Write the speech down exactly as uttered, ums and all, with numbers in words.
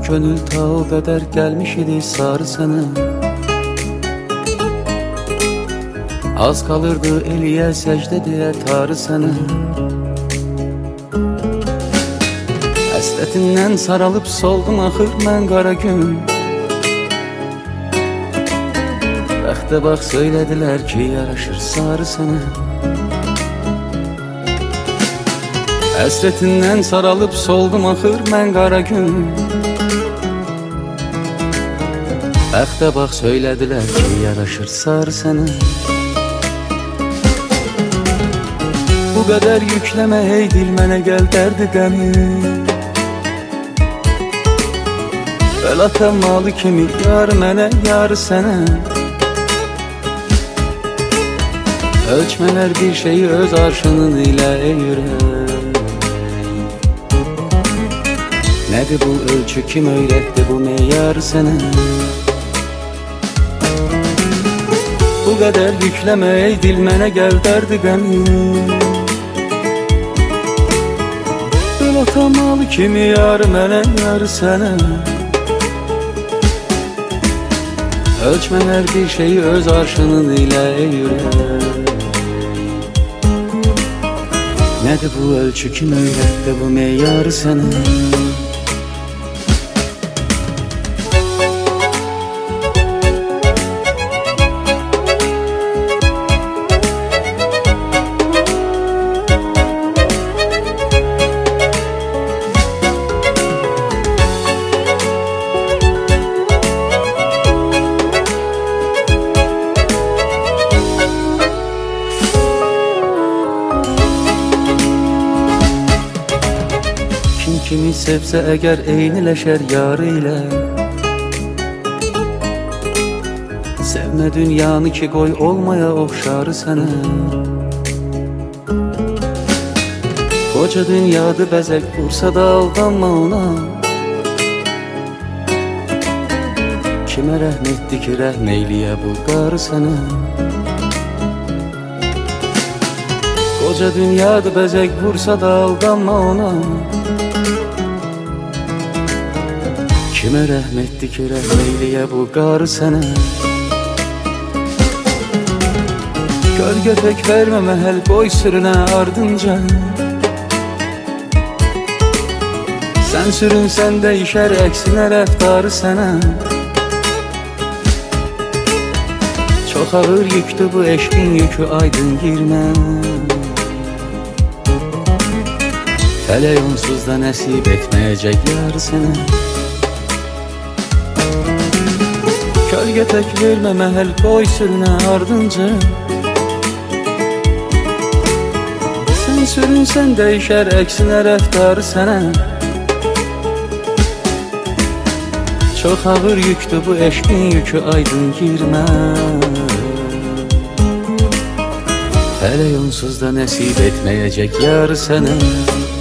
könül ta o qədər gəlmiş idi sarı sənə. Az qalırdı eliyə səcdə deyə tarı sənə. Həsrətindən saralıb soldum axır mən qara gün. Bəxtə bax söylədilər ki, yaraşır sarı sənə. Həsrətindən saralıb soldum axır mən qara gün. Bəxtə bax söylədilər ki, yaraşır sarı sənə. Bu qədər yükləmə ey dil mənə, gəl dərdi qəmi. Bəlata malı kimi yar mənə, yar sənə. Ölçmələr bir şeyi öz arşının ilə eyrək. Nədir bu ölçü, kim öyrətdi bu meyar sənə? Bu qədər yükləmə ey dil mənə, gəl dərdi qəmi. Bel atamalı kimi yar mənə, yar sənə. Ölçmələr bir şeyi öz arşının ilə eyrək. Nədir bu ölçü, kim öyrətdi bu meyar sənə? Kim kimi sevsə əgər eyniləşər yarı ilə. Sevmə dünyanı ki, qoy olmaya oxşarı sənə. Qoca dünyadı bəzək vursa da aldanma ona. Kimə rəhm etdi ki, rəhm eyliyə bu qarı sənə. Qoca dünyadı bəzək vursa da aldanma ona. Kimə rəhm etdi ki, rəhm eyliyə bu qarı sənə. Gölgə tək vermə məhəl, qoy sürünə ardınca. Sən sürünsən dəyişər əksinə rəftarı sənə. Çox ağır yüktü bu eşqin yükü, aydın girmə. Fələk onsuz da nəsib etməyəcək yar sənə. Gölgə tək vermə məhəl, qoy sürünə ardınca. Sən sürünsən dəyişər əksinə rəftarı sənə. Çox ağır yüktü bu eşqin yükü, aydın girmə. Fələk onsuz da nəsib etməyəcək yar sənə.